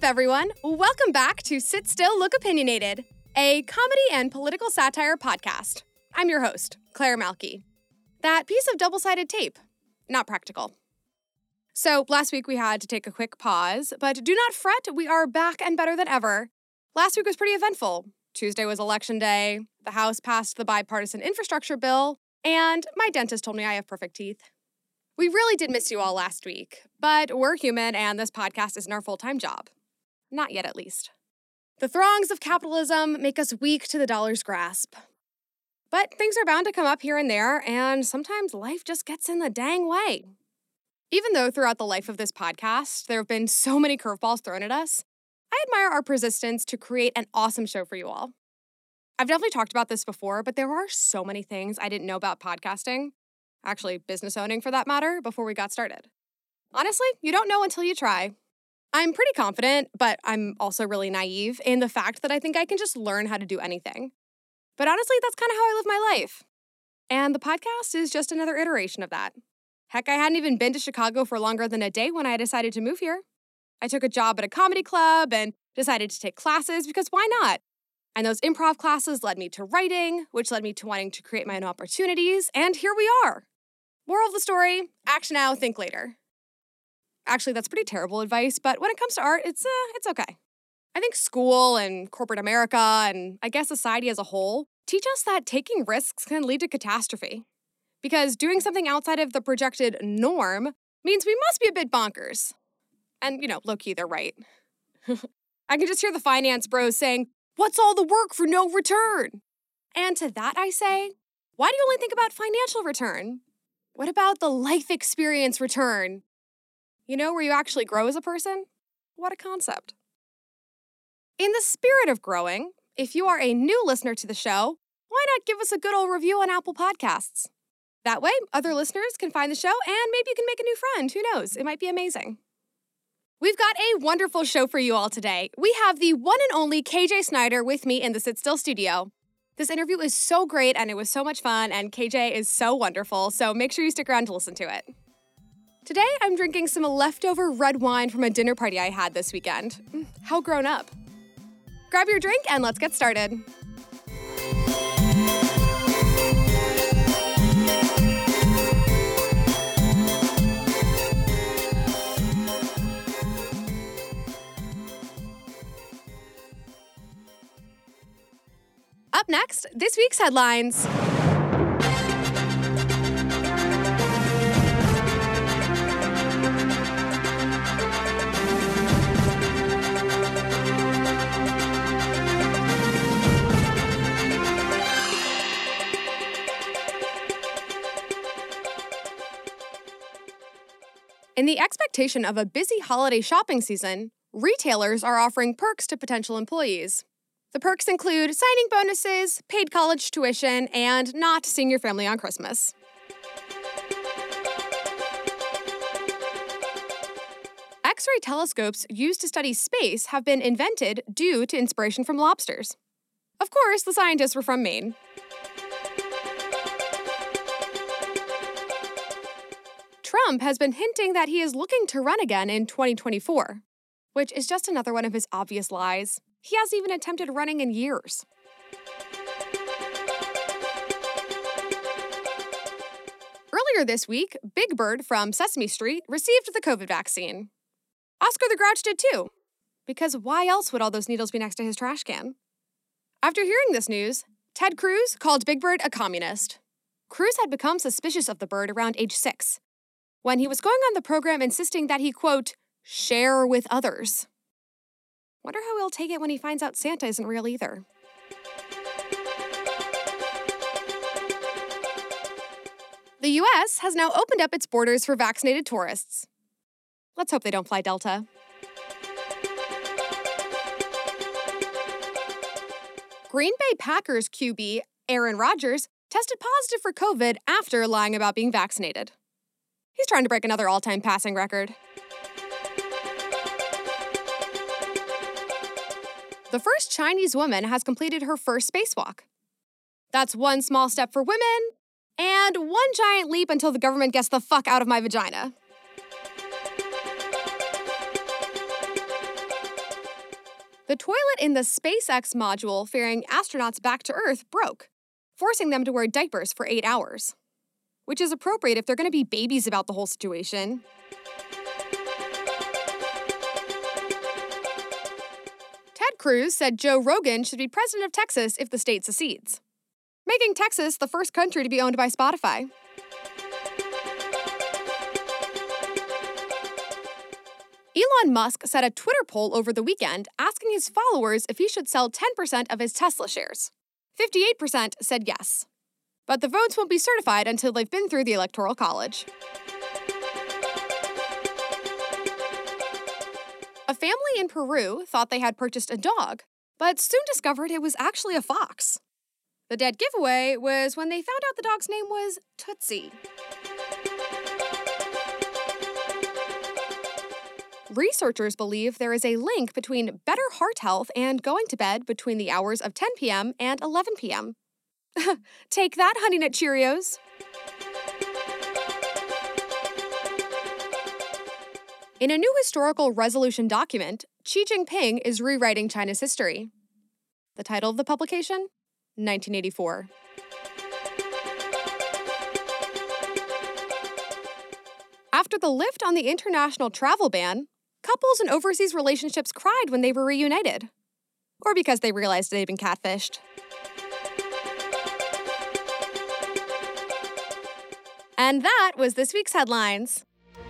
everyone? Welcome back to Sit Still, Look Opinionated, a comedy and political satire podcast. I'm your host, Claire Malky. That piece of double-sided tape, not practical. So last week we had to take a quick pause, but do not fret, we are back and better than ever. Last week was pretty eventful. Tuesday was election day, the House passed the bipartisan infrastructure bill, and my dentist told me I have perfect teeth. We really did miss you all last week, but we're human and this podcast isn't our full-time job. Not yet, at least. The throngs of capitalism make us weak to the dollar's grasp. But things are bound to come up here and there, and sometimes life just gets in the dang way. Even though throughout the life of this podcast, there have been so many curveballs thrown at us, I admire our persistence to create an awesome show for you all. I've definitely talked about this before, but there are so many things I didn't know about podcasting. Actually, business owning for that matter, before we got started. Honestly, you don't know until you try. I'm pretty confident, but I'm also really naive in the fact that I think I can just learn how to do anything. But honestly, that's kind of how I live my life. And the podcast is just another iteration of that. Heck, I hadn't even been to Chicago for longer than a day when I decided to move here. I took a job at a comedy club and decided to take classes because why not? And those improv classes led me to writing, which led me to wanting to create my own opportunities, and here we are. Moral of the story, act now, think later. Actually, that's pretty terrible advice, but when it comes to art, it's okay. I think school and corporate America, and I guess society as a whole, teach us that taking risks can lead to catastrophe. Because doing something outside of the projected norm means we must be a bit bonkers. And, low-key, they're right. I can just hear the finance bros saying, "What's all the work for no return?" And to that I say, why do you only think about financial return? What about the life experience return? Where you actually grow as a person? What a concept. In the spirit of growing, if you are a new listener to the show, why not give us a good old review on Apple Podcasts? That way, other listeners can find the show and maybe you can make a new friend. Who knows? It might be amazing. We've got a wonderful show for you all today. We have the one and only KJ Snyder with me in the Sit Still studio. This interview is so great and it was so much fun and KJ is so wonderful, so make sure you stick around to listen to it. Today, I'm drinking some leftover red wine from a dinner party I had this weekend. How grown up. Grab your drink and let's get started. Up next, this week's headlines. In the expectation of a busy holiday shopping season, retailers are offering perks to potential employees. The perks include signing bonuses, paid college tuition, and not seeing your family on Christmas. X-ray telescopes used to study space have been invented due to inspiration from lobsters. Of course, the scientists were from Maine. Trump has been hinting that he is looking to run again in 2024, which is just another one of his obvious lies. He hasn't even attempted running in years. Earlier this week, Big Bird from Sesame Street received the COVID vaccine. Oscar the Grouch did too, because why else would all those needles be next to his trash can? After hearing this news, Ted Cruz called Big Bird a communist. Cruz had become suspicious of the bird around age 6, when he was going on the program insisting that he, quote, share with others. Wonder how he'll take it when he finds out Santa isn't real either. The U.S. has now opened up its borders for vaccinated tourists. Let's hope they don't fly Delta. Green Bay Packers QB Aaron Rodgers tested positive for COVID after lying about being vaccinated. He's trying to break another all-time passing record. The first Chinese woman has completed her first spacewalk. That's one small step for women, and one giant leap until the government gets the fuck out of my vagina. The toilet in the SpaceX module ferrying astronauts back to Earth broke, forcing them to wear diapers for 8 hours. Which is appropriate if they're going to be babies about the whole situation. Ted Cruz said Joe Rogan should be president of Texas if the state secedes, making Texas the first country to be owned by Spotify. Elon Musk set a Twitter poll over the weekend asking his followers if he should sell 10% of his Tesla shares. 58% said yes. But the votes won't be certified until they've been through the Electoral College. A family in Peru thought they had purchased a dog, but soon discovered it was actually a fox. The dead giveaway was when they found out the dog's name was Tootsie. Researchers believe there is a link between better heart health and going to bed between the hours of 10 p.m. and 11 p.m. Take that, Honey Nut Cheerios. In a new historical resolution document, Xi Jinping is rewriting China's history. The title of the publication? 1984. After the lift on the international travel ban, couples in overseas relationships cried when they were reunited. Or because they realized they'd been catfished. And that was this week's headlines.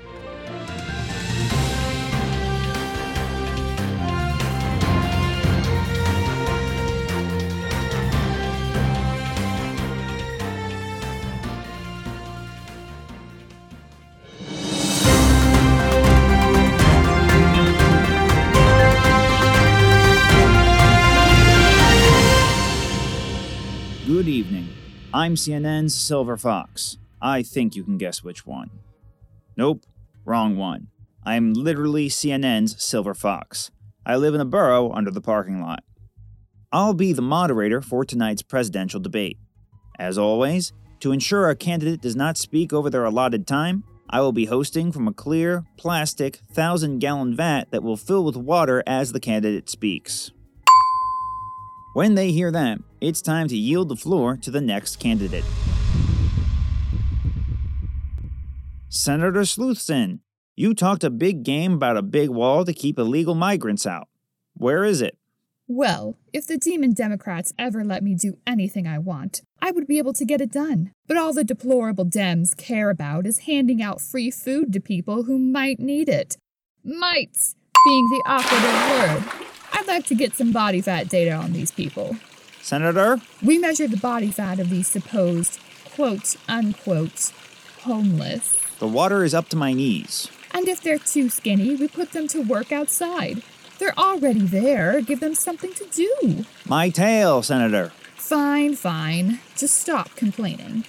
Good evening. I'm CNN's Silver Fox. I think you can guess which one. Nope, wrong one. I'm literally CNN's Silver Fox. I live in a burrow under the parking lot. I'll be the moderator for tonight's presidential debate. As always, to ensure a candidate does not speak over their allotted time, I will be hosting from a clear, plastic, 1,000-gallon vat that will fill with water as the candidate speaks. When they hear that, it's time to yield the floor to the next candidate. Senator Sleuthson, you talked a big game about a big wall to keep illegal migrants out. Where is it? Well, if the demon Democrats ever let me do anything I want, I would be able to get it done. But all the deplorable Dems care about is handing out free food to people who might need it. Might being the operative word. I'd like to get some body fat data on these people. Senator? We measure the body fat of these supposed, quote-unquote, homeless. The water is up to my knees. And if they're too skinny, we put them to work outside. They're already there. Give them something to do. My tail, Senator. Fine. Just stop complaining.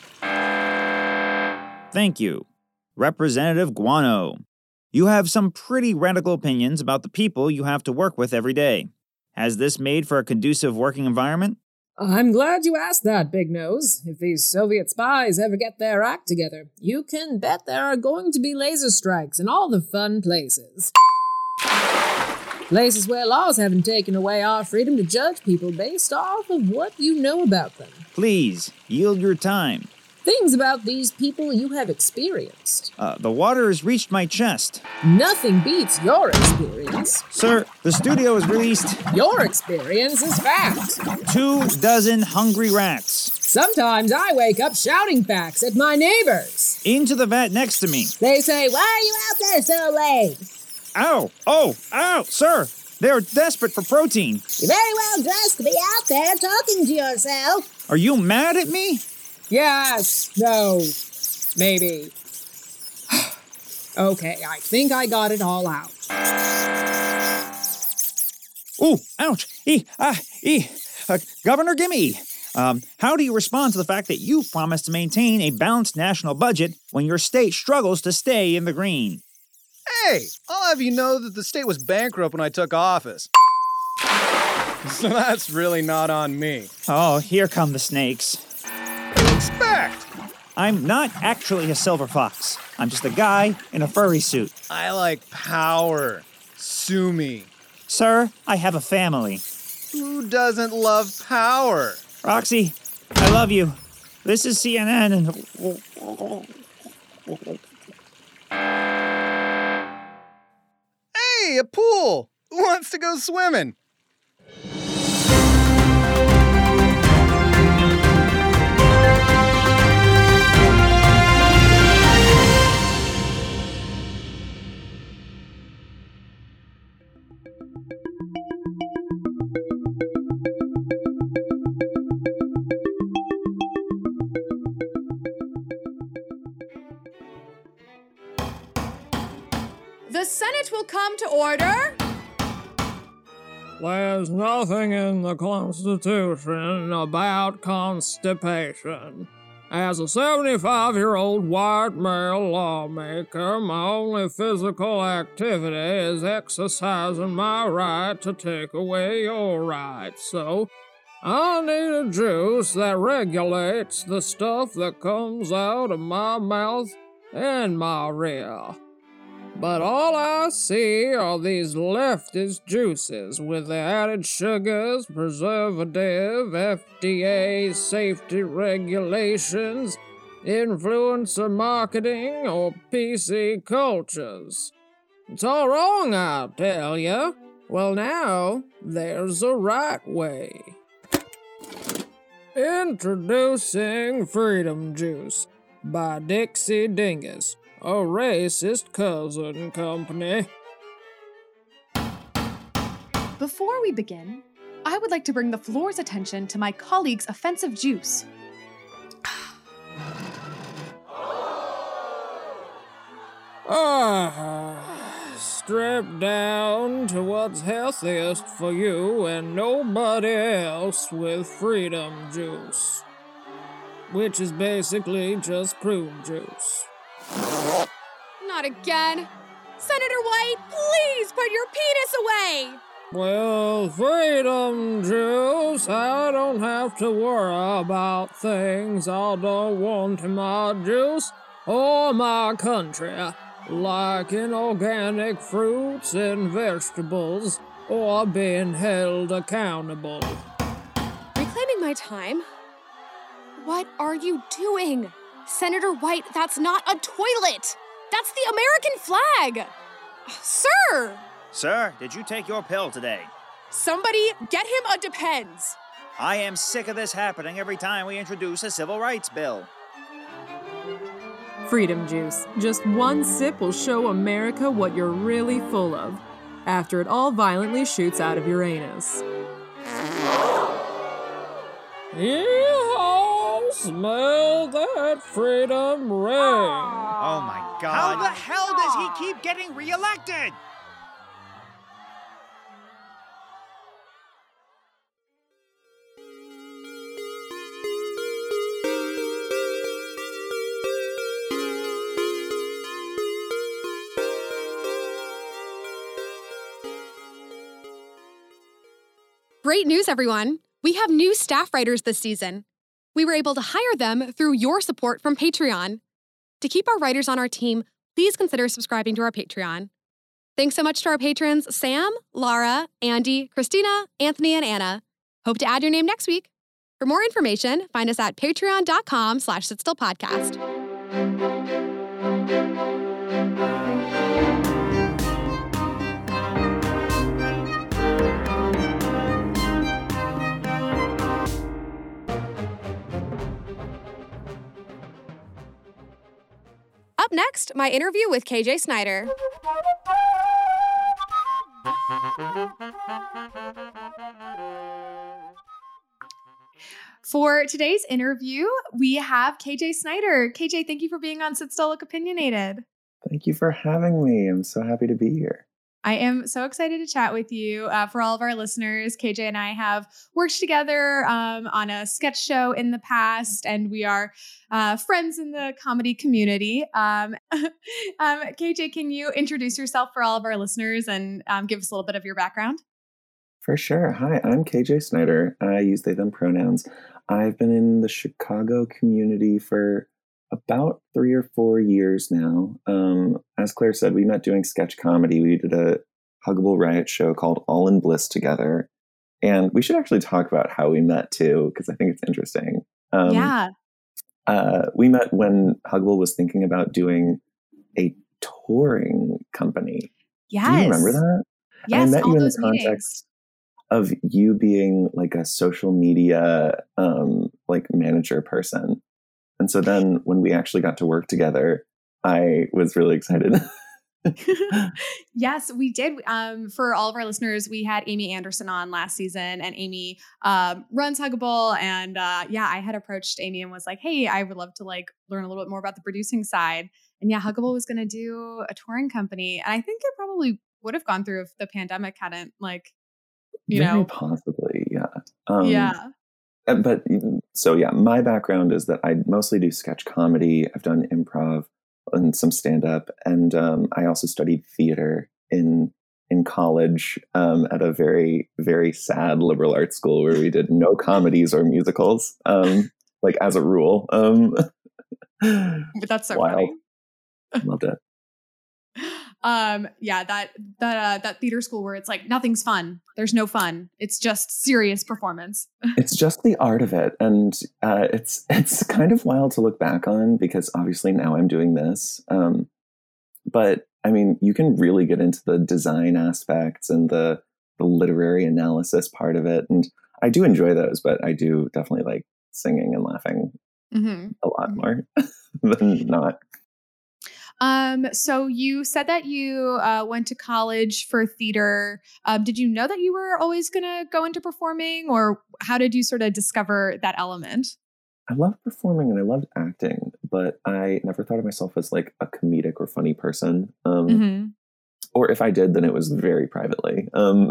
Thank you. Representative Guano. You have some pretty radical opinions about the people you have to work with every day. Has this made for a conducive working environment? I'm glad you asked that, Big Nose. If these Soviet spies ever get their act together, you can bet there are going to be laser strikes in all the fun places. Places where laws haven't taken away our freedom to judge people based off of what you know about them. Please, yield your time. Things about these people you have experienced. The water has reached my chest. Nothing beats your experience. Sir, the studio has released... Your experience is fact. 24 hungry rats. Sometimes I wake up shouting facts at my neighbors. Into the vat next to me. They say, "Why are you out there so late?" Ow! Oh! Ow! Sir! They're desperate for protein. You're very well dressed to be out there talking to yourself. Are you mad at me? Yes. No. Maybe. Okay, I think I got it all out. Ooh! Ouch! Governor Gimme! How do you respond to the fact that you promised to maintain a balanced national budget when your state struggles to stay in the green? Hey, I'll have you know that the state was bankrupt when I took office. So that's really not on me. Oh, here come the snakes. What do you expect? I'm not actually a silver fox. I'm just a guy in a furry suit. I like power. Sue me. Sir, I have a family. Who doesn't love power? Roxy, I love you. This is CNN Hey, a pool! Who wants to go swimming? The Senate will come to order. There's nothing in the Constitution about constipation. As a 75-year-old white male lawmaker, my only physical activity is exercising my right to take away your rights. So, I need a juice that regulates the stuff that comes out of my mouth and my rear. But all I see are these leftist juices with the added sugars, preservative, FDA safety regulations, influencer marketing, or PC cultures. It's all wrong, I tell ya. Well, now, there's a right way. Introducing Freedom Juice by Dixie Dingus, a racist cousin company. Before we begin, I would like to bring the floor's attention to my colleague's offensive juice. Strip down to what's healthiest for you and nobody else with Freedom Juice, which is basically just prune juice. Not again. Senator White, please put your penis away. Well, Freedom Juice, I don't have to worry about things I don't want in my juice or my country, like inorganic fruits and vegetables, or being held accountable. Reclaiming my time? What are you doing? Senator White, that's not a toilet! That's the American flag! Sir! Sir, did you take your pill today? Somebody get him a Depends. I am sick of this happening every time we introduce a civil rights bill. Freedom Juice. Just one sip will show America what you're really full of, after it all violently shoots out of your anus. Yeehaw! Smell that freedom ring! Oh my God. How the hell does he keep getting reelected? Great news, everyone! We have new staff writers this season. We were able to hire them through your support from Patreon. To keep our writers on our team, please consider subscribing to our Patreon. Thanks so much to our patrons Sam, Laura, Andy, Christina, Anthony, and Anna. Hope to add your name next week. For more information, find us at patreon.com/sitstillpodcast. Up next, my interview with KJ Snyder. For today's interview, we have KJ Snyder. KJ, thank you for being on Sit Still Look Opinionated. Thank you for having me. I'm so happy to be here. I am so excited to chat with you. For all of our listeners, KJ and I have worked together on a sketch show in the past, and we are friends in the comedy community. KJ, can you introduce yourself for all of our listeners and give us a little bit of your background? For sure. Hi, I'm KJ Snyder. I use they, them pronouns. I've been in the Chicago community for about 3 or 4 years now. As Claire said, we met doing sketch comedy. We did a Huggable Riot show called All in Bliss together. And we should actually talk about how we met too, because I think it's interesting. Yeah. We met when Huggable was thinking about doing a touring company. Yes. Do you remember that? Yes, and I met all you in those the context of you being like a social media like manager person. And so then when we actually got to work together, I was really excited. Yes, we did. For all of our listeners, we had Amy Anderson on last season, and Amy runs Huggable. And yeah, I had approached Amy and was like, "Hey, I would love to like learn a little bit more about the producing side." And yeah, Huggable was going to do a touring company, and I think it probably would have gone through if the pandemic hadn't like, Very possibly, yeah. Yeah. But so yeah, my background is that I mostly do sketch comedy. I've done improv and some stand up, and I also studied theater in college at a very, very sad liberal arts school where we did no comedies or musicals, like as a rule. But that's so wild. funny. Loved it. Yeah, that theater school where it's like nothing's fun. There's no fun. It's just serious performance. It's just the art of it, and it's kind of wild to look back on because obviously now I'm doing this. But I mean, you can really get into the design aspects and the literary analysis part of it, and I do enjoy those. But I do definitely like singing and laughing a lot more than not. So you said that you went to college for theater. Did you know that you were always going to go into performing, or how did you sort of discover that element? I loved performing and I loved acting, but I never thought of myself as like a comedic or funny person. Or if I did, then it was very privately.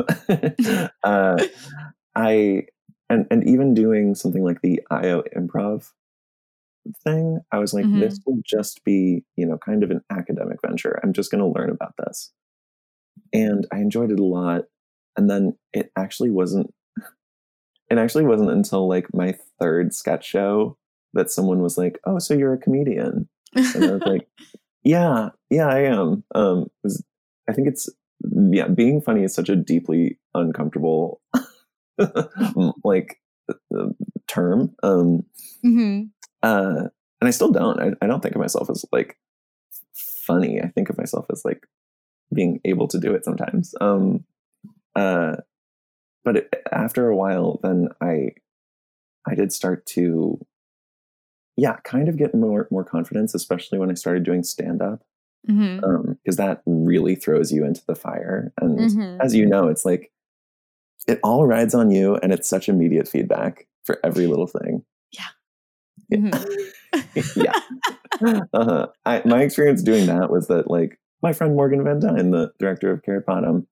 And even doing something like the IO improv thing, I was like, this will just be, kind of an academic venture. I'm just going to learn about this. And I enjoyed it a lot. And then it actually wasn't until like my third sketch show that someone was like, "Oh, so you're a comedian?" And I was like, yeah, I am. I think being funny is such a deeply uncomfortable like term. And I still don't. I don't think of myself as like funny. I think of myself as like being able to do it sometimes. But after a while, then I did start to, kind of get more confidence, especially when I started doing stand up, because that really throws you into the fire. And as you know, it's like it all rides on you, and it's such immediate feedback for every little thing. My experience doing that was that like my friend Morgan Van Dyne, the director of Carrot Bottom,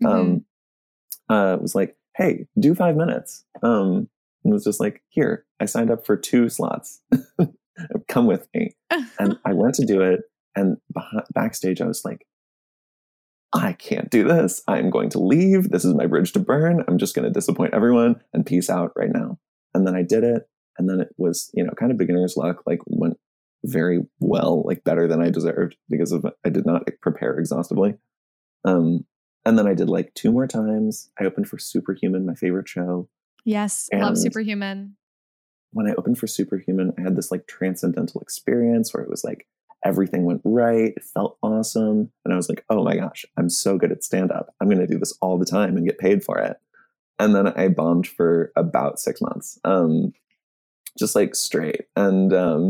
was like, "Hey, do 5 minutes." And it was just like, "Here, I signed up for 2 slots. Come with me." And I went to do it. And backstage, I was like, "I can't do this. I'm going to leave. This is my bridge to burn. I'm just going to disappoint everyone and peace out right now." And then I did it. And then it was, kind of beginner's luck, like went very well, like better than I deserved because I did not prepare exhaustively. And then I did like 2 more times. I opened for Superhuman, my favorite show. Yes, and love Superhuman. When I opened for Superhuman, I had this like transcendental experience where it was like everything went right. It felt awesome. And I was like, oh my gosh, I'm so good at stand-up. I'm going to do this all the time and get paid for it. And then I bombed for about 6 months, just like straight. And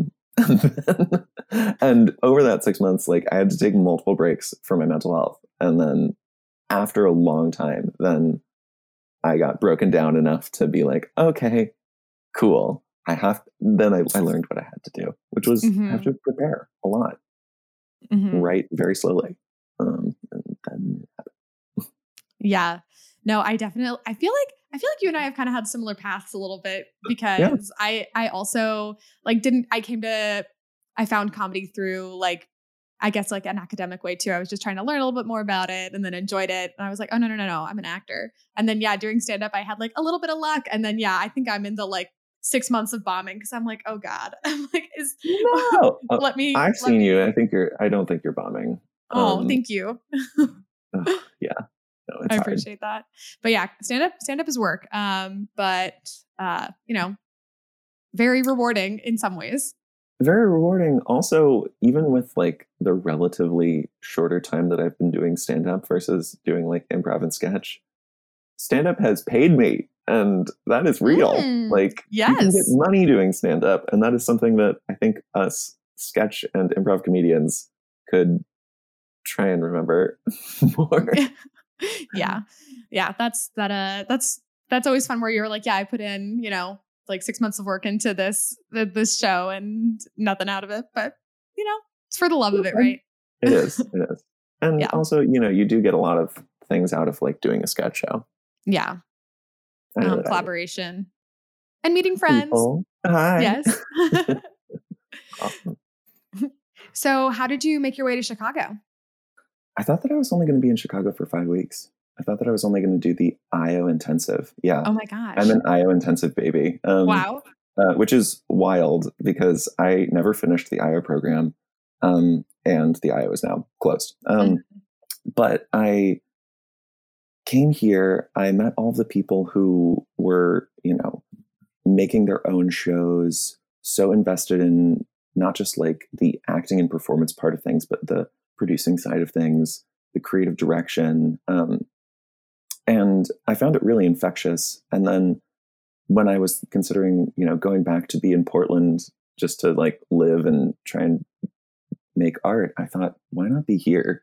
and over that 6 months, like I had to take multiple breaks for my mental health. And then after a long time, then I got broken down enough to be like, okay, cool. Then I learned what I had to do, which was have to prepare a lot, write very slowly. And then Yeah. No, I feel like you and I have kind of had similar paths a little bit because I also like I found comedy through like, I guess like an academic way too. I was just trying to learn a little bit more about it and then enjoyed it. And I was like, oh no, I'm an actor. And then doing stand up, I had like a little bit of luck. And then I think I'm in the like 6 months of bombing because I'm like, oh God. I'm like, let me. I've seen you. I don't think you're bombing. Oh, thank you. Yeah. No, it's I hard. appreciate that. But yeah, stand up is work. But very rewarding in some ways. Very rewarding. Also, even with like the relatively shorter time that I've been doing stand up versus doing like improv and sketch, stand up has paid me, and that is real. Like, you can get Yes. money doing stand up, and that is something that I think us sketch and improv comedians could try and remember more. Yeah. That's always fun where you're like, yeah, I put in, like 6 months of work into this show and nothing out of it, but it's for the love of it, right? It is. And Yeah. also, you do get a lot of things out of like doing a sketch show. Yeah. I know that I do. Collaboration and meeting friends. People. Hi. Yes. Awesome. So how did you make your way to Chicago? I thought that I was only going to be in Chicago for 5 weeks. I thought that I was only going to do the IO intensive. Yeah. Oh my gosh. I'm an IO intensive baby. Wow. Which is wild because I never finished the IO program. And the IO is now closed. But I came here, I met all of the people who were, making their own shows, so invested in not just like the acting and performance part of things, but the producing side of things, the creative direction. And I found it really infectious. And then when I was considering, going back to be in Portland just to like live and try and make art, I thought, why not be here?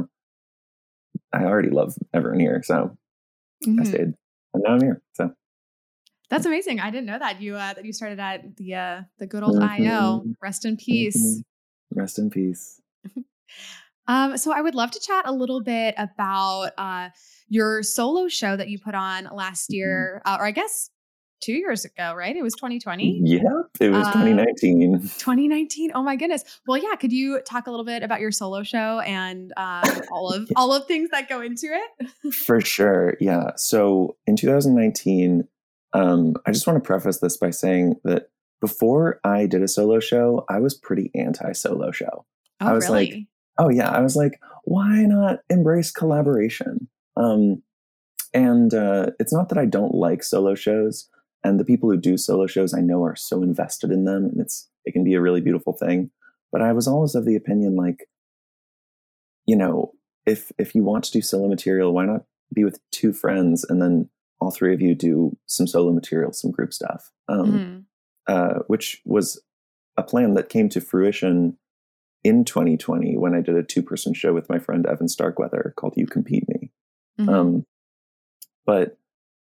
I already love everyone here. So I stayed, and now I'm here. So that's amazing. I didn't know that you started at the good old IO. Rest in peace. Rest in peace. So I would love to chat a little bit about your solo show that you put on last year, or I guess 2 years ago, right? It was 2020. Yep, it was 2019. 2019. Oh my goodness. Well, yeah. Could you talk a little bit about your solo show and all of things that go into it? For sure. Yeah. So in 2019, I just want to preface this by saying that before I did a solo show, I was pretty anti-solo show. Oh, I was really? like, oh yeah, I was like, why not embrace collaboration? And it's not that I don't like solo shows, and the people who do solo shows I know are so invested in them, and it can be a really beautiful thing. But I was always of the opinion, like, if you want to do solo material, why not be with two friends and then all three of you do some solo material, some group stuff, which was a plan that came to fruition in 2020 when I did a 2-person show with my friend Evan Starkweather called You Compete Me. But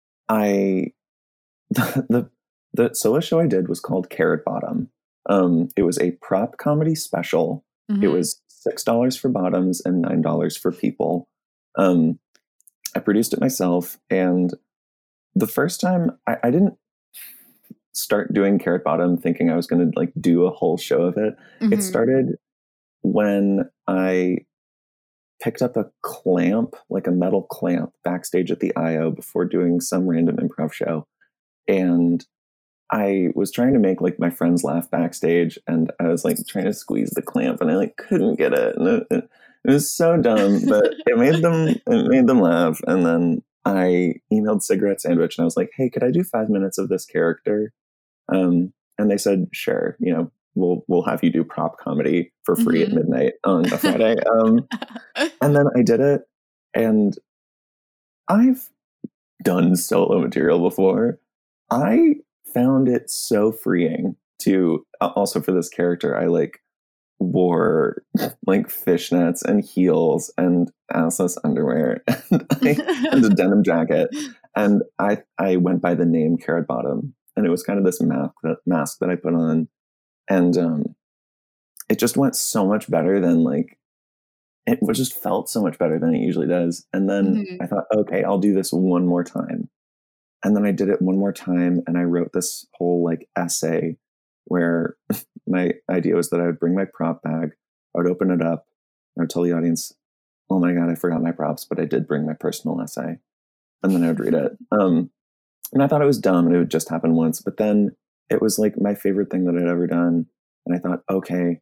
the solo show I did was called Carrot Bottom. It was a prop comedy special. It was $6 for bottoms and $9 for people. I produced it myself, and the first time I didn't start doing Carrot Bottom thinking I was going to like do a whole show of it. It started when I picked up a clamp, like a metal clamp, backstage at the IO before doing some random improv show. And I was trying to make like my friends laugh backstage, and I was like trying to squeeze the clamp, and I like couldn't get it. And it was so dumb, but it made them laugh. And then I emailed Cigarette Sandwich and I was like, hey, could I do 5 minutes of this character? And they said, sure, we'll have you do prop comedy for free at midnight on a Friday. And then I did it, and I've done solo material before. I found it so freeing to also for this character. I like wore like fishnets and heels and assless underwear and a denim jacket. And I went by the name Carrot Bottom, and it was kind of this mask that I put on. And it just went so much better than like, it just felt so much better than it usually does. And then I thought, okay, I'll do this one more time. And then I did it one more time, and I wrote this whole like essay where my idea was that I would bring my prop bag, I would open it up, and I would tell the audience, oh my God, I forgot my props, but I did bring my personal essay. And then I would read it. And I thought it was dumb and it would just happen once, but then it was like my favorite thing that I'd ever done. And I thought, okay,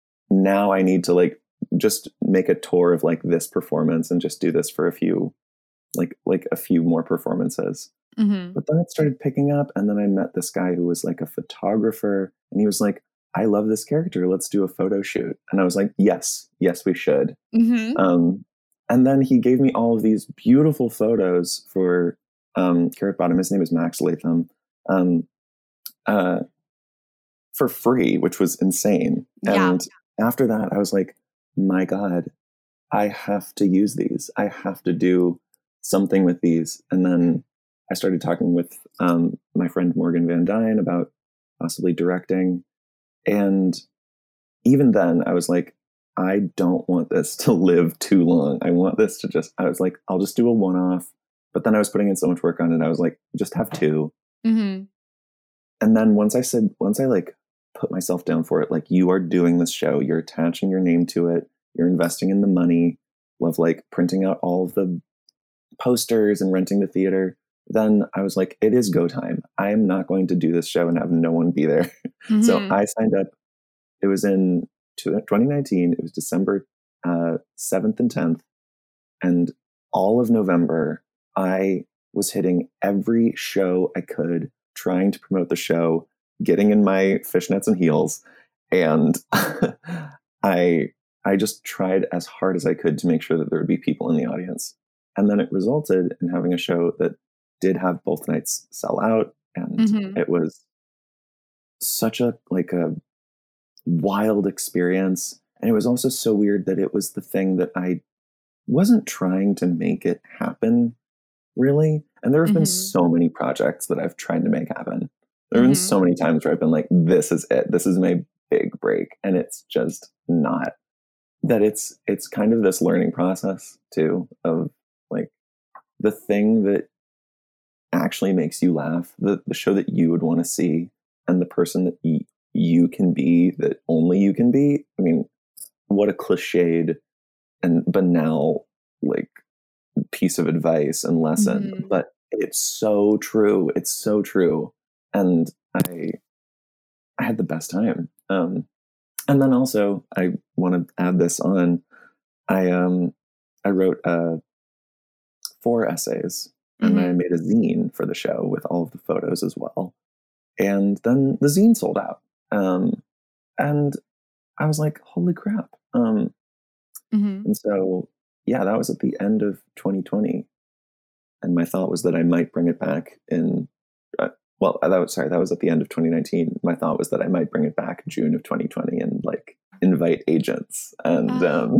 now I need to like just make a tour of like this performance and just do this for a few like a few more performances. Mm-hmm. But then it started picking up, and then I met this guy who was like a photographer, and he was like, I love this character. Let's do a photo shoot. And I was like, yes, we should. Mm-hmm. And then he gave me all of these beautiful photos for Carrot Bottom. His name is Max Latham, for free, which was insane. Yeah. And after that, I was like, my God, I have to use these. I have to do something with these. And then I started talking with my friend Morgan Van Dyne about possibly directing. And even then, I was like, I don't want this to live too long. I want this to just, I was like, I'll just do a one-off. But then I was putting in so much work on it. I was like, just have two. Mm-hmm. And then once I like put myself down for it, like, you are doing this show, you're attaching your name to it, you're investing in the money of like printing out all of the posters and renting the theater, then I was like, it is go time. I am not going to do this show and have no one be there. Mm-hmm. So I signed up. It was in 2019. It was December 7th and 10th. And all of November, I was hitting every show I could, trying to promote the show, getting in my fishnets and heels. And I just tried as hard as I could to make sure that there would be people in the audience. And then it resulted in having a show that did have both nights sell out. And Mm-hmm. it was such a wild experience. And it was also so weird that it was the thing that I wasn't trying to make it happen, really. And there have been so many projects that I've tried to make happen. There have been so many times where I've been like, this is it. This is my big break. And it's just not. That it's kind of this learning process too, of like the thing that actually makes you laugh, the show that you would want to see, and the person that you can be, that only you can be. I mean, what a cliched and banal like piece of advice and lesson, but it's so true. It's so true. And I had the best time. And then also, I want to add this on. I wrote 4 essays, and I made a zine for the show with all of the photos as well. And then the zine sold out, and I was like, "Holy crap!" And so, yeah, that was at the end of 2020, and my thought was that I might bring it back in. That was at the end of 2019. My thought was that I might bring it back June of 2020 and like invite agents. And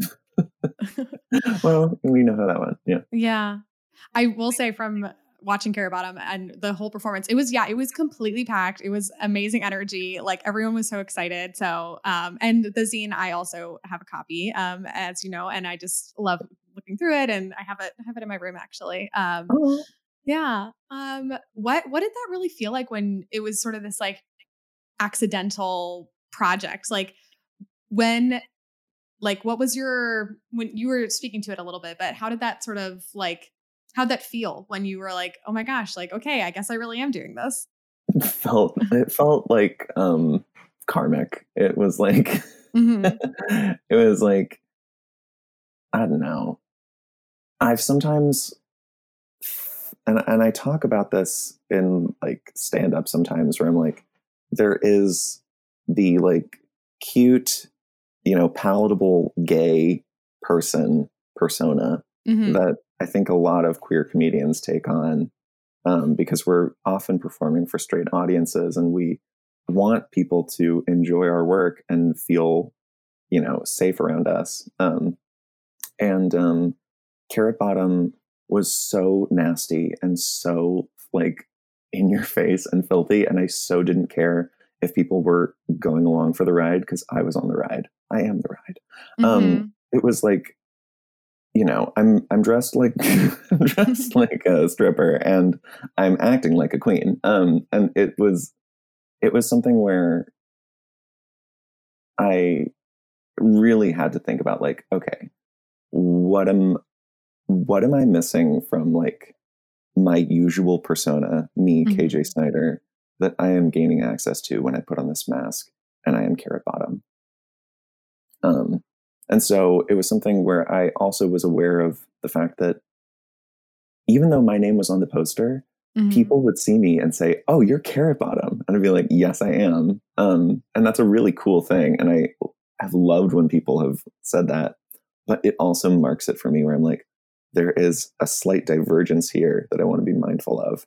well, we know how that went. Yeah. Yeah. I will say, from watching Carrot Bottom and the whole performance, it was completely packed. It was amazing energy. Like, everyone was so excited. So, and the zine, I also have a copy, as you know, and I just love looking through it, and I have it in my room, actually. Yeah. What did that really feel like when it was sort of this like accidental project? Like, what was when you were speaking to it a little bit, but how did that sort of like, how'd that feel when you were like, oh my gosh, like, okay, I guess I really am doing this? It felt like karmic. It was like, it was like, I don't know. I've sometimes, and I talk about this in like stand up sometimes, where I'm like, there is the like cute, palatable gay persona that I think a lot of queer comedians take on, because we're often performing for straight audiences, and we want people to enjoy our work and feel, safe around us. And Carrot Bottom was so nasty and so like in your face and filthy, and I so didn't care if people were going along for the ride, because I was on the ride. I am the ride. It was like, I'm dressed like like a stripper, and I'm acting like a queen. And it was something where I really had to think about like, okay, what am I missing from like my usual persona, me, KJ Snyder, that I am gaining access to when I put on this mask and I am Carrot Bottom. And so it was something where I also was aware of the fact that even though my name was on the poster, people would see me and say, "Oh, you're Carrot Bottom," and I'd be like, "Yes, I am." And that's a really cool thing, and I have loved when people have said that. But it also marks it for me where I'm like, there is a slight divergence here that I want to be mindful of.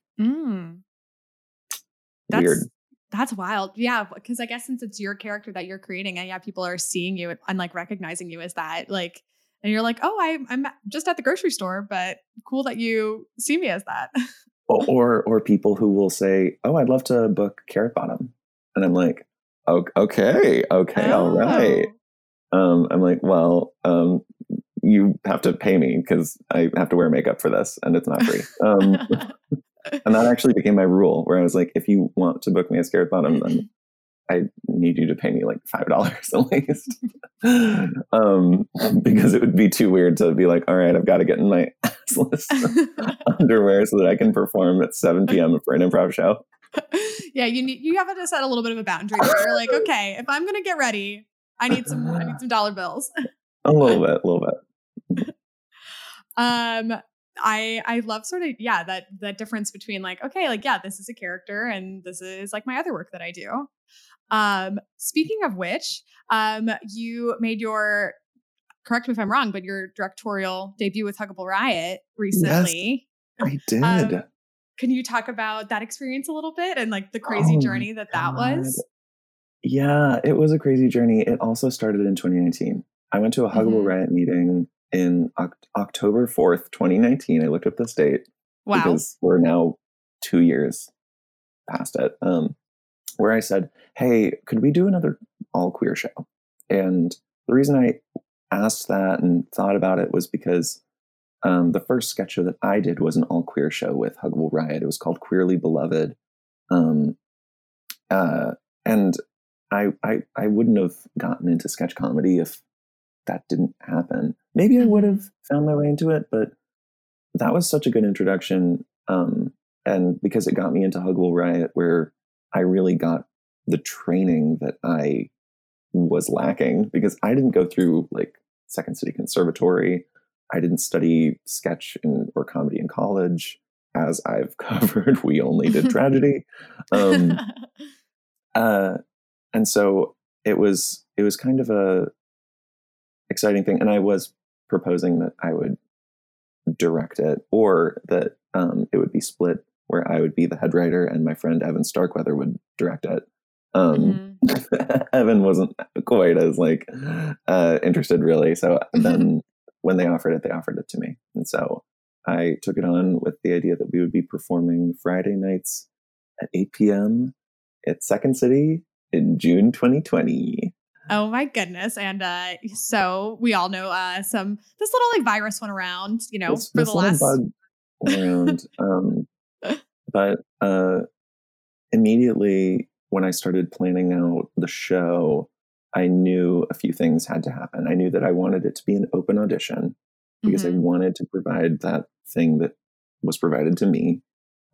Weird. That's wild. Yeah, because I guess since it's your character that you're creating, and people are seeing you and like recognizing you as that, like, and you're like, oh, I'm just at the grocery store, but cool that you see me as that. or people who will say, "Oh, I'd love to book Carrot Bottom," and I'm like, okay, all right. I'm like, well, you have to pay me because I have to wear makeup for this, and it's not free. And that actually became my rule, where I was like, if you want to book me as Carrot Bottom, then I need you to pay me like $5 at least. Because it would be too weird to be like, all right, I've got to get in my assless underwear so that I can perform at 7 p.m. for an improv show. Yeah, you have to set a little bit of a boundary where you're like, okay, if I'm gonna get ready, I need some dollar bills. A little bit. I love sort of, that difference between like, okay, like, yeah, this is a character and this is like my other work that I do. Speaking of which, you made your, correct me if I'm wrong, but your directorial debut with Huggable Riot recently. Yes, I did. Can you talk about that experience a little bit and like the crazy journey that was? Yeah, it was a crazy journey. It also started in 2019. I went to a Huggable Riot meeting in October 4th, 2019. I looked up this date because we're now 2 years past it. Where I said, hey, could we do another all queer show? And the reason I asked that and thought about it was because the first sketch show that I did was an all queer show with Huggable Riot. It was called Queerly Beloved. And I wouldn't have gotten into sketch comedy if that didn't happen. Maybe I would have found my way into it, but that was such a good introduction. And because it got me into Huggable Riot, where I really got the training that I was lacking, because I didn't go through like Second City Conservatory. I didn't study sketch or comedy in college. As I've covered, we only did tragedy. And so it was kind of a exciting thing. And I was proposing that I would direct it, or that it would be split, where I would be the head writer and my friend Evan Starkweather would direct it. Evan wasn't quite as like interested really. So then when they offered it to me. And so I took it on with the idea that we would be performing Friday nights at 8 p.m. at Second City in June 2020. Oh my goodness. And so we all know this little like virus went around, for the last bug around. But immediately when I started planning out the show, I knew a few things had to happen. I knew that I wanted it to be an open audition because I wanted to provide that thing that was provided to me.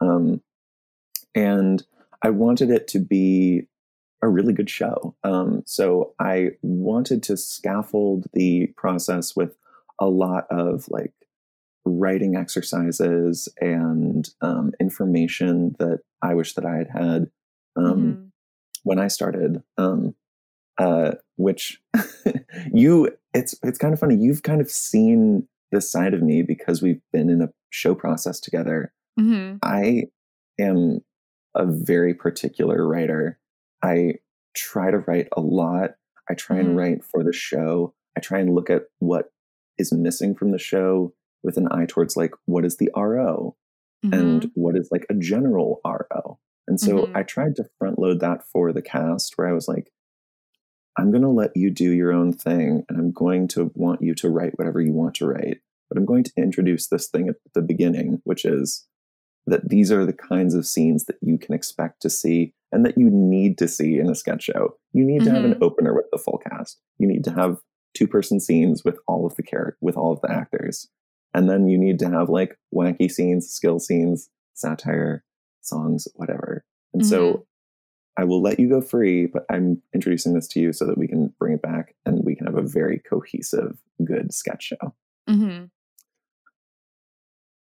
And I wanted it to be a really good show. So I wanted to scaffold the process with a lot of like writing exercises and information that I wish that I had when I started. Which it's kind of funny. You've kind of seen this side of me because we've been in a show process together. I am a very particular writer. I try to write a lot. I try and write for the show. I try and look at what is missing from the show with an eye towards like, what is the RO and what is like a general RO. And so I tried to front load that for the cast, where I was like, I'm going to let you do your own thing, and I'm going to want you to write whatever you want to write. But I'm going to introduce this thing at the beginning, which is that these are the kinds of scenes that you can expect to see and that you need to see in a sketch show. You need to have an opener with the full cast. You need to have 2-person scenes with all of the actors. And then you need to have like wacky scenes, skill scenes, satire, songs, whatever. And so I will let you go free, but I'm introducing this to you so that we can bring it back and we can have a very cohesive, good sketch show.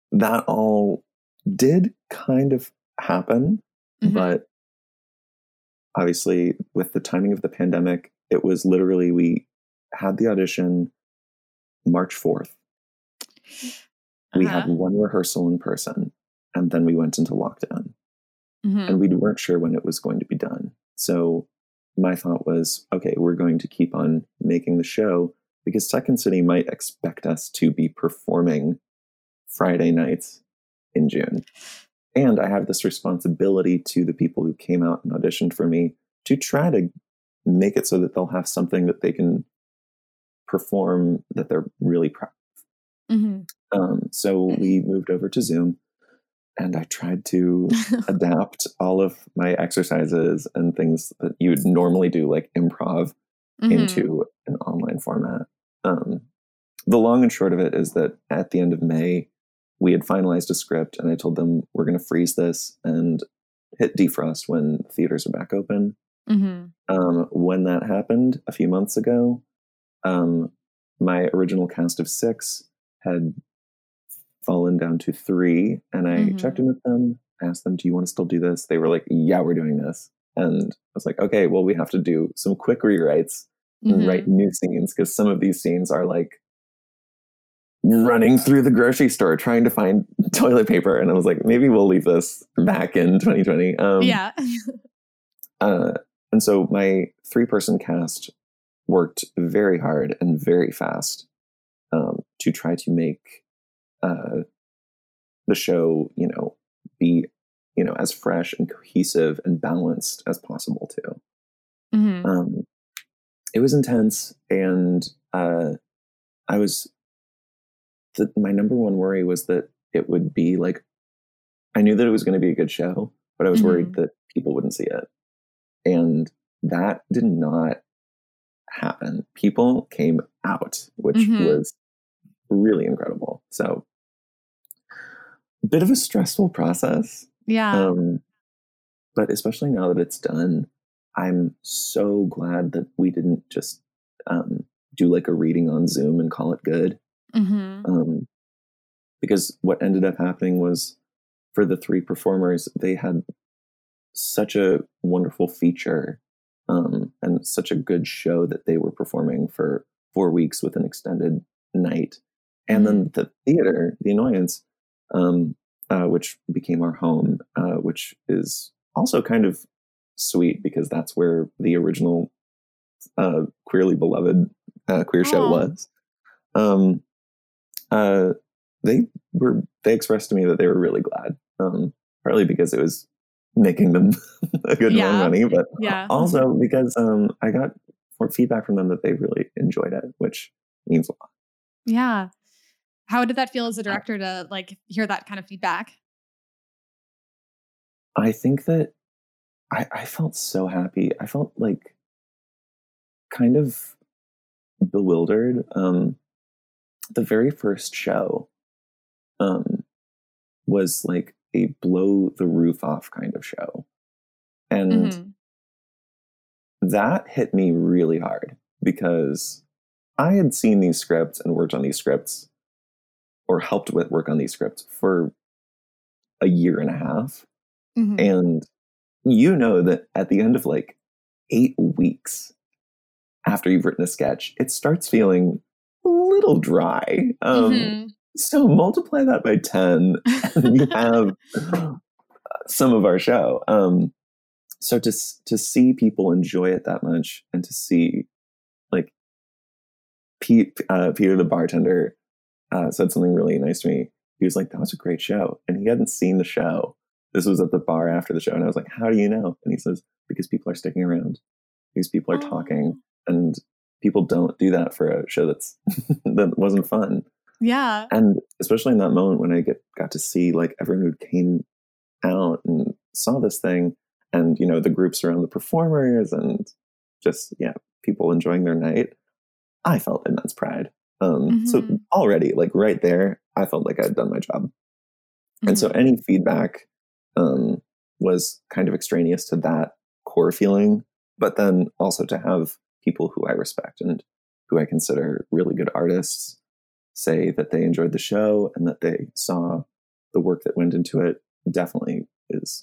that all did kind of happen, but obviously with the timing of the pandemic, it was literally, we had the audition March 4th. We had one rehearsal in person, and then we went into lockdown. And we weren't sure when it was going to be done. So my thought was, okay, we're going to keep on making the show because Second City might expect us to be performing Friday nights in June. And I have this responsibility to the people who came out and auditioned for me to try to make it so that they'll have something that they can perform that they're really proud of. So we moved over to Zoom. And I tried to adapt all of my exercises and things that you would normally do, like improv, into an online format. The long and short of it is that at the end of May, we had finalized a script, and I told them we're going to freeze this and hit defrost when theaters are back open. When that happened a few months ago, my original cast of 6 had fallen down to 3, and I checked in with them, asked them, do you want to still do this? They were like, yeah, we're doing this. And I was like, okay, well, we have to do some quick rewrites and write new scenes, because some of these scenes are like running through the grocery store trying to find toilet paper. And I was like, maybe we'll leave this back in 2020. And so my 3-person cast worked very hard and very fast to try to make the show, be, as fresh and cohesive and balanced as possible too. It was intense, and my number one worry was that it would be like, I knew that it was going to be a good show, but I was worried that people wouldn't see it. And that did not happen. People came out, which was really incredible. So a bit of a stressful process. Yeah. But especially now that it's done, I'm so glad that we didn't just do like a reading on Zoom and call it good. Because what ended up happening was, for the 3 performers, they had such a wonderful feature and such a good show that they were performing for 4 weeks with an extended night. And then the theater, the Annoyance, which became our home, which is also kind of sweet because that's where the original Queerly Beloved queer show was. They expressed to me that they were really glad, partly because it was making them a good amount of money, but also because I got feedback from them that they really enjoyed it, which means a lot. Yeah. How did that feel as a director to like hear that kind of feedback? I think that I felt so happy. I felt like kind of bewildered. The very first show was like a blow the roof off kind of show. And that hit me really hard because I had seen these scripts and worked on these scripts, or helped with work on these scripts, for a year and a half. And that at the end of like 8 weeks after you've written a sketch, it starts feeling a little dry. So multiply that by 10 and you have some of our show. So to see people enjoy it that much, and to see like Peter the bartender said something really nice to me. He was like, that was a great show. And he hadn't seen the show. This was at the bar after the show. And I was like, how do you know? And he says, because people are sticking around. Because people are talking. And people don't do that for a show that wasn't fun. Yeah. And especially in that moment when I got to see like everyone who came out and saw this thing, and the groups around the performers, and just people enjoying their night, I felt immense pride. So already, like right there, I felt like I'd done my job. And so any feedback was kind of extraneous to that core feeling, but then also to have people who I respect and who I consider really good artists say that they enjoyed the show and that they saw the work that went into it definitely is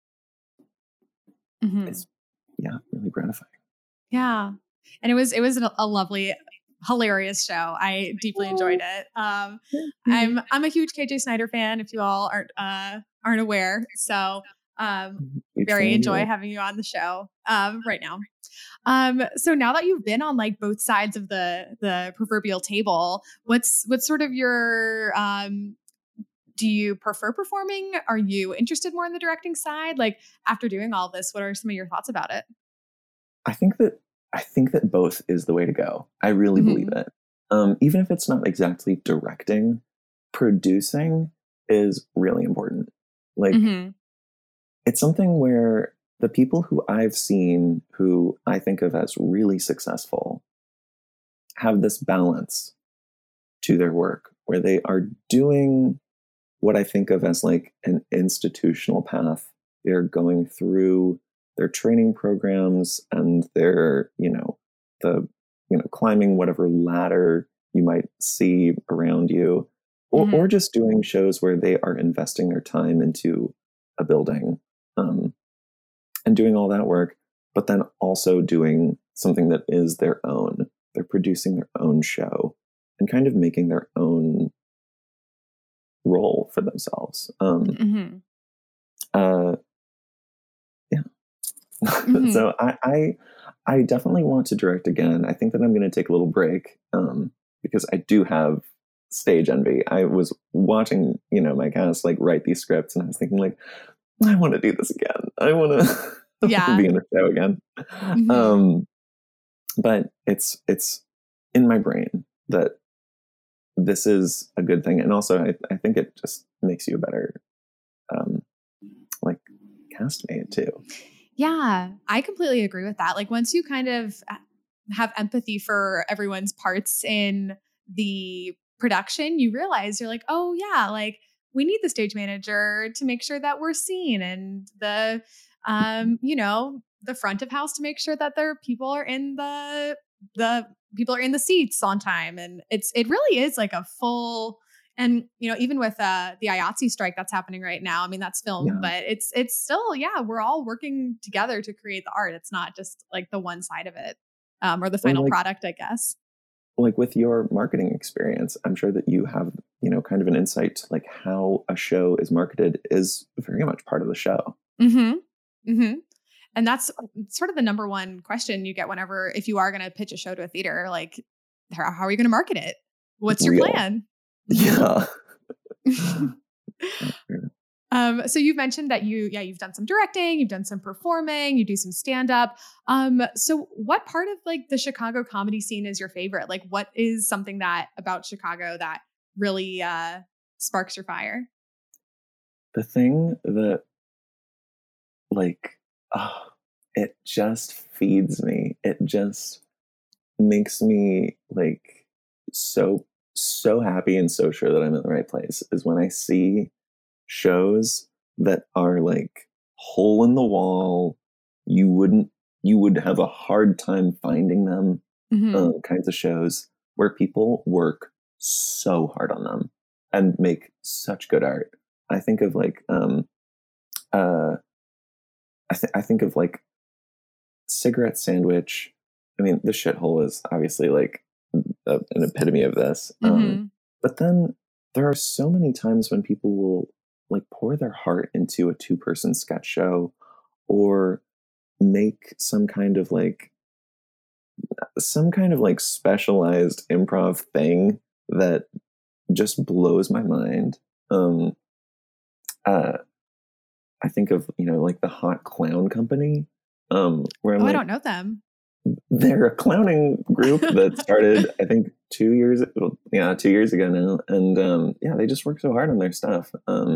really gratifying. Yeah. And it was a lovely, hilarious show. I deeply enjoyed it. I'm a huge KJ Snyder fan, if you all aren't aware. So very enjoy having you on the show right now. So now that you've been on like both sides of the proverbial table, what's sort of your do you prefer performing? Are you interested more in the directing side? Like after doing all this, what are some of your thoughts about it? I think that both is the way to go. I really believe it. Even if it's not exactly directing, producing is really important. Like it's something where the people who I've seen who I think of as really successful have this balance to their work where they are doing what I think of as like an institutional path. They're going through their training programs and they're, climbing whatever ladder you might see around you, or just doing shows where they are investing their time into a building and doing all that work, but then also doing something that is their own. They're producing their own show and kind of making their own role for themselves. So I definitely want to direct again. I think that I'm going to take a little break because I do have stage envy. I was watching, my cast like write these scripts, and I was thinking like, I want to do this again. I want to be in the show again. But it's in my brain that this is a good thing, and also I think it just makes you a better like castmate too. Yeah, I completely agree with that. Like once you kind of have empathy for everyone's parts in the production, you realize you're like, oh yeah, like we need the stage manager to make sure that we're seen, and the the front of house to make sure that their people are in the people are in the seats on time. And it really is like a full. And, even with the IATSE strike that's happening right now, I mean, that's filmed, but it's still, we're all working together to create the art. It's not just like the one side of it or the final product, I guess. Like with your marketing experience, I'm sure that you have, kind of an insight to like how a show is marketed is very much part of the show. And that's sort of the number one question you get if you are going to pitch a show to a theater, like, how are you going to market it? What's your plan? Yeah. So you've mentioned that you've done some directing, you've done some performing, you do some stand-up. So what part of like the Chicago comedy scene is your favorite? Like what is something about Chicago that really sparks your fire? The thing that it just feeds me. It just makes me like so happy and so sure that I'm in the right place is when I see shows that are like hole in the wall. You would have a hard time finding them kinds of shows where people work so hard on them and make such good art. I think of like I think of like Cigarette Sandwich. I mean, The Shithole is obviously like an epitome of this. But then there are so many times when people will like pour their heart into a 2-person sketch show or make some kind of like specialized improv thing that just blows my mind. I think of, like the Hot Clown Company, where I don't know them. They're a clowning group that started, I think, 2 years ago now. And they just work so hard on their stuff.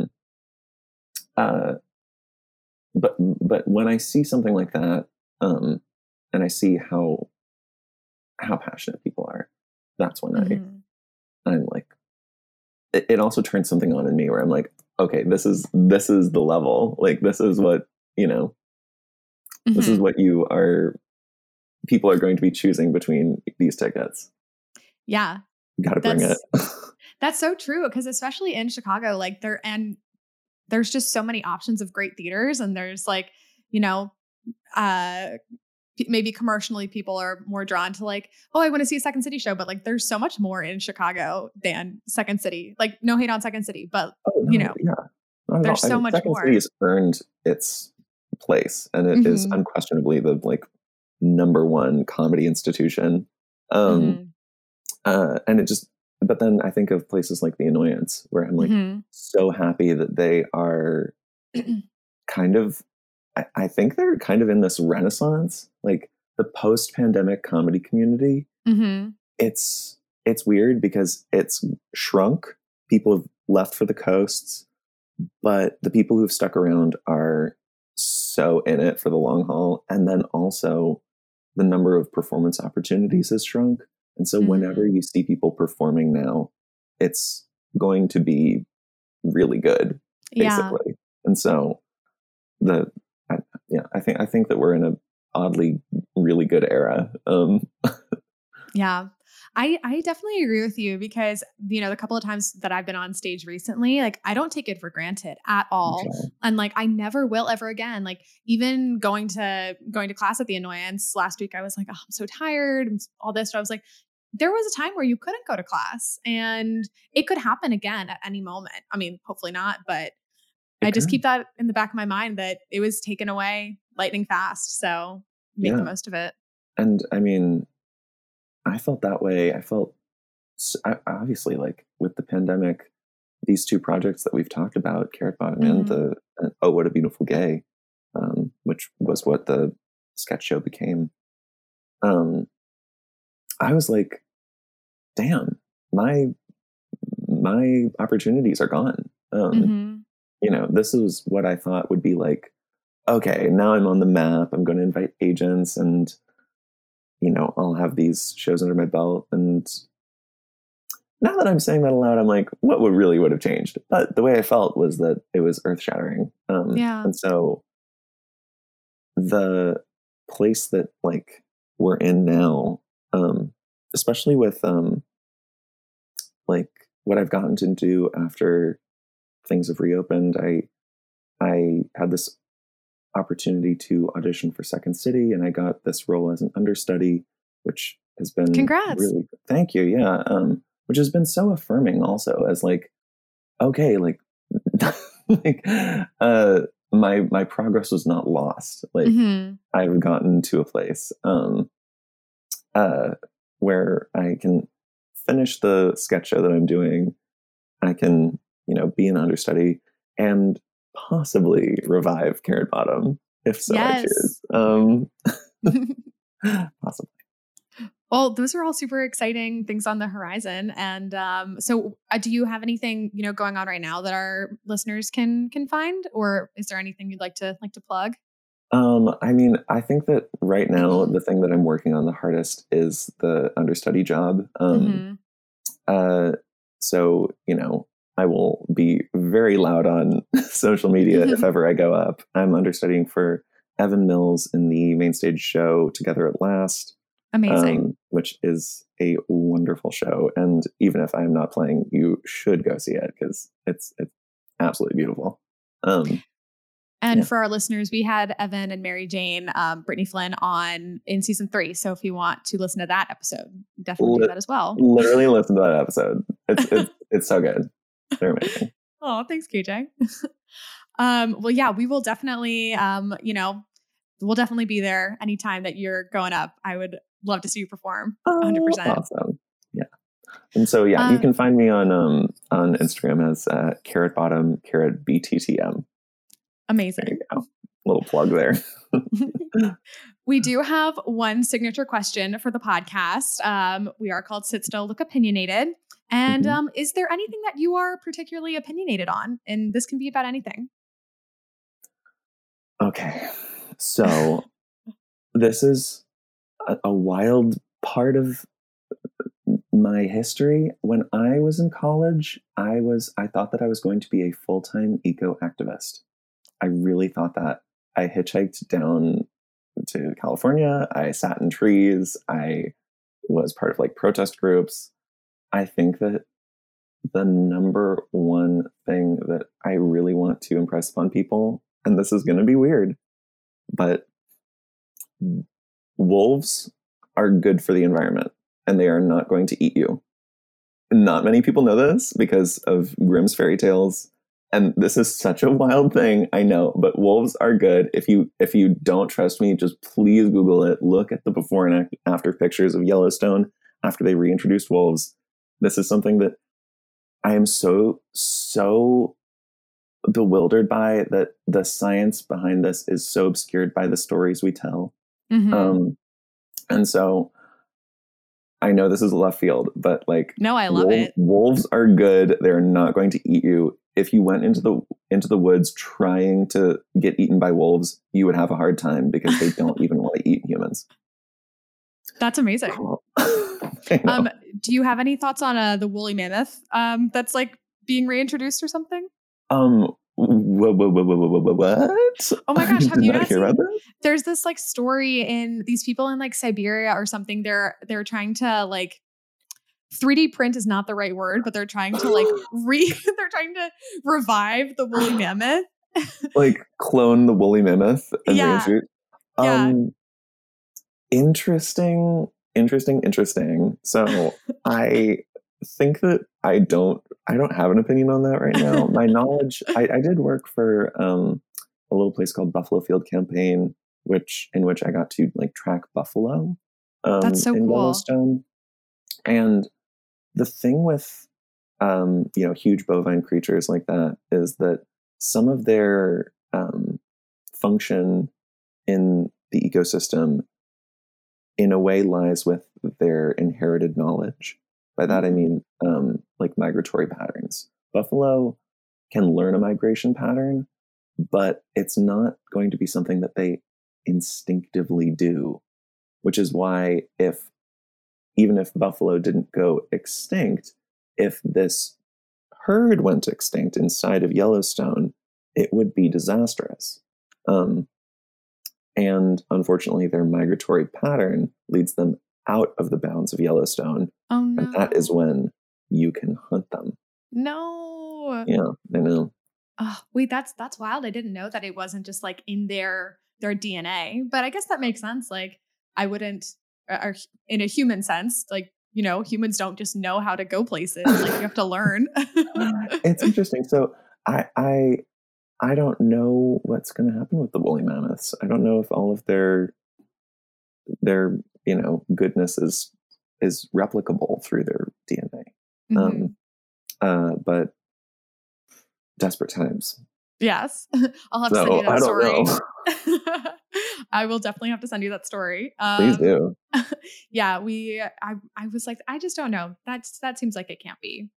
But when I see something like that, and I see how passionate people are, that's when I'm like, it also turns something on in me where I'm like, okay, this is the level. Like, this is what, this is what people are going to be choosing between these tickets. Yeah. got to bring it. That's so true, because especially in Chicago, like there's just so many options of great theaters, and there's like, you know, maybe commercially people are more drawn to like, oh, I want to see a Second City show, but like there's so much more in Chicago than Second City. Like, no hate on Second City, but you know, there's so much Second more. City has earned its place, and it is unquestionably the like number one comedy institution. And it just, but then I think of places like The Annoyance, where I'm like so happy that they are kind of, I think they're kind of in this renaissance, like the post-pandemic comedy community. It's weird because it's shrunk. People have left for the coasts, but the people who've stuck around are so in it for the long haul. And then also the number of performance opportunities has shrunk. And so whenever you see people performing now, it's going to be really good, basically. Yeah. And so I think that we're in a oddly really good era. Yeah. I definitely agree with you, because, you know, the couple of times that I've been on stage recently, like I don't take it for granted at all. Okay. And like, I never will ever again. Like even going to class at The Annoyance last week, I was like, oh, I'm so tired and all this. So I was like, there was a time where you couldn't go to class, and it could happen again at any moment. I mean, hopefully not, but I just keep that in the back of my mind that it was taken away lightning fast. So make the most of it. And I mean, I felt that way. I felt obviously like with the pandemic, these two projects that we've talked about, Carrot Bottom and Oh, What a Beautiful Gay, which was what the sketch show became. I was like, damn, my opportunities are gone. You know, this is what I thought would be like, okay, now I'm on the map. I'm going to invite agents, and, you know, I'll have these shows under my belt. And now that I'm saying that aloud, I'm like, what would have changed? But the way I felt was that it was earth shattering. And so the place that like we're in now, especially with like what I've gotten to do after things have reopened, I had this opportunity to audition for Second City, and I got this role as an understudy, which has been really, thank you. Yeah. Which has been so affirming also, as like, okay, like, like, my progress was not lost. Like I've gotten to a place, where I can finish the sketch show that I'm doing. I can, you know, be an understudy and possibly revive Carrot Bottom, if so I choose. Possibly. Well, those are all super exciting things on the horizon. And so do you have anything, you know, going on right now that our listeners can find, or is there anything you'd like to plug? I mean, I think that right now the thing that I'm working on the hardest is the understudy job. So, you know, I will be very loud on social media if ever I go up. I'm understudying for Evan Mills in the main stage show Together at Last. Amazing. Which is a wonderful show. And even if I'm not playing, you should go see it, because it's absolutely beautiful. And for our listeners, we had Evan and Mary Jane, Brittany Flynn on in season 3. So if you want to listen to that episode, definitely do that as well. Literally listen to that episode. It's so good. They're amazing. Oh, thanks, KJ. Well, yeah, we will definitely, you know, we'll definitely be there anytime that you're going up. I would love to see you perform. 100%. Awesome. Yeah. And so, yeah, you can find me on Instagram as Carrot Bottom, Carrot BTTM. Amazing. There you go. Little plug there. We do have one signature question for the podcast. We are called Sit Still, Look Opinionated. And is there anything that you are particularly opinionated on? And this can be about anything. Okay. So this is a wild part of my history. When I was in college, I thought that I was going to be a full-time eco-activist. I really thought that. I hitchhiked down to California. I sat in trees. I was part of like protest groups. I think that the number one thing that I really want to impress upon people, and this is going to be weird, but wolves are good for the environment and they are not going to eat you. Not many people know this because of Grimm's fairy tales. And this is such a wild thing, I know, but wolves are good. If you don't trust me, just please Google it. Look at the before and after pictures of Yellowstone after they reintroduced wolves. This is something that I am so bewildered by, that the science behind this is so obscured by the stories we tell. Mm-hmm. And so I know this is left field, but like, no, I love it. Wolves are good. They're not going to eat you. If you went into the woods trying to get eaten by wolves, you would have a hard time because they don't even want to eat humans. That's amazing. Do you have any thoughts on the woolly mammoth that's like being reintroduced or something? What? Oh my gosh, have you not hear seen? about that? There's this like story in these people in like Siberia or something. They're trying to like 3D print is not the right word, but they're trying to like they're trying to revive the woolly mammoth. Like clone the woolly mammoth and reintroduce. Yeah. Interesting. So I think that I don't have an opinion on that right now. My knowledge, I did work for a little place called Buffalo Field Campaign, in which I got to like track buffalo. That's so in cool. Yellowstone. And the thing with huge bovine creatures like that is that some of their function in the ecosystem in a way lies with their inherited knowledge. By that I mean like migratory patterns. Buffalo can learn a migration pattern, but it's not going to be something that they instinctively do, which is why even if buffalo didn't go extinct, if this herd went extinct inside of Yellowstone, it would be disastrous. And unfortunately, their migratory pattern leads them out of the bounds of Yellowstone. Oh no. And that is when you can hunt them. No. Yeah, I know. Oh, wait, that's wild. I didn't know that it wasn't just like in their DNA, but I guess that makes sense. Like I wouldn't, or in a human sense, like, humans don't just know how to go places. Like you have to learn. It's interesting. So I don't know what's going to happen with the woolly mammoths. I don't know if all of their goodness is replicable through their DNA. Mm-hmm. But desperate times. Yes. I'll have to send you that I story. don't know. I will definitely have to send you that story. Please do. Yeah, I was like, I just don't know. That seems like it can't be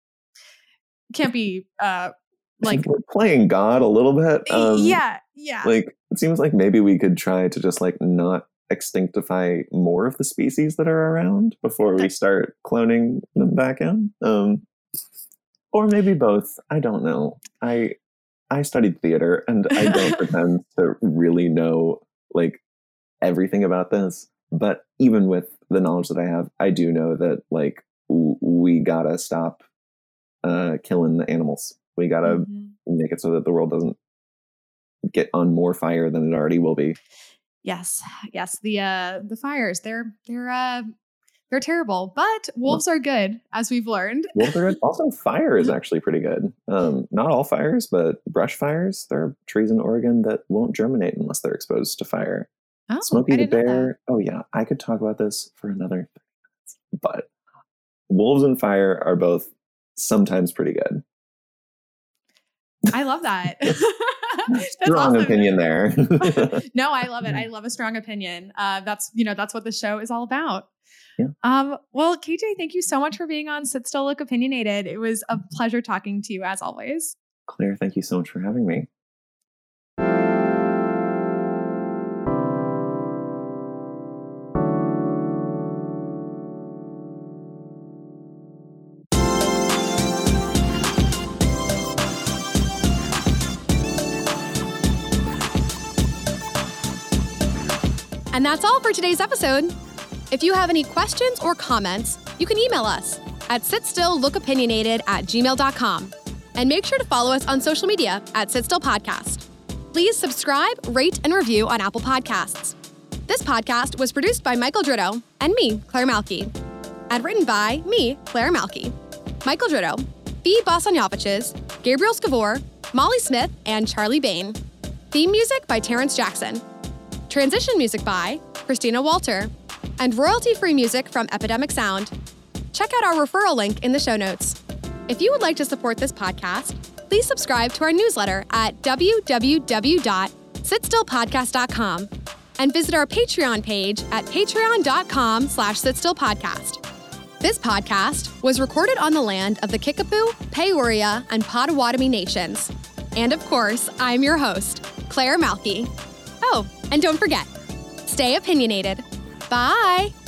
like we're playing God a little bit. Yeah. Like it seems like maybe we could try to just like not extinctify more of the species that are around before we start cloning them back in. Or maybe both. I don't know. I studied theater and I don't pretend to really know like everything about this. But even with the knowledge that I have, I do know that like we gotta stop killing the animals. We gotta make it so that the world doesn't get on more fire than it already will be. Yes. The fires, they're terrible, but wolves are good, as we've learned. Wolves are good. Also, fire is actually pretty good. Not all fires, but brush fires. There are trees in Oregon that won't germinate unless they're exposed to fire. Oh, Smokey I the didn't know Bear. Oh yeah, I could talk about this for another 30 minutes. But wolves and fire are both sometimes pretty good. I love that. Strong awesome. opinion there. No, I love it. I love a strong opinion. That's what the show is all about. Yeah. Well, KJ, thank you so much for being on Sit Still Look Opinionated. It was a pleasure talking to you as always. Claire, thank you so much for having me. And that's all for today's episode. If you have any questions or comments, you can email us at sitstilllookopinionated@gmail.com. And make sure to follow us on social media at Sitstill Podcast. Please subscribe, rate, and review on Apple Podcasts. This podcast was produced by Michael Dritto and me, Claire Malky. And written by me, Claire Malky. Michael Dritto, Fee Bosanyavicius, Gabriel Scavor, Molly Smith, and Charlie Bain. Theme music by Terrence Jackson. Transition music by Christina Walter. And royalty-free music from Epidemic Sound. Check out our referral link in the show notes. If you would like to support this podcast, please subscribe to our newsletter at www.sitstillpodcast.com and visit our Patreon page at patreon.com/sitstillpodcast. This podcast was recorded on the land of the Kickapoo, Peoria, and Potawatomi nations. And of course, I'm your host, Claire Malky. Oh, and don't forget, stay opinionated. Bye!